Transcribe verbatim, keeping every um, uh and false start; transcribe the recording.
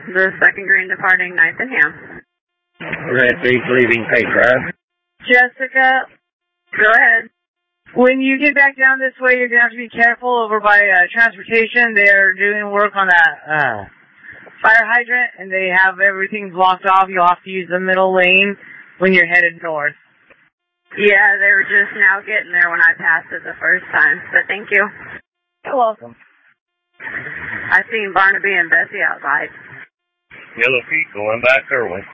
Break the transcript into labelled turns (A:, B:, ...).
A: The second green departing ninth and Ham.
B: Red Beach leaving Page Drive.
C: Jessica,
A: Go ahead.
C: when you get back down this way, you're going to have to be careful over by uh, transportation. They're doing work on that uh, fire hydrant, and they have everything blocked off. You'll have to use the middle lane when you're headed north.
A: Yeah, they were just now getting there when I passed it the first time, but thank you.
C: You're welcome.
A: I seen Barnaby and Bessie outside.
B: Yellow Feet going back their way.